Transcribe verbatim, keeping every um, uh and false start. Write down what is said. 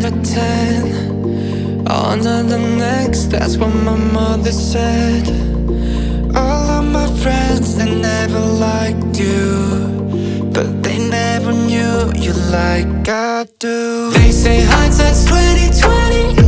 a ten. On to the next, that's what my mother said. All of my friends, they never liked you, but they never knew you like I do. They say hindsight's twenty twenty.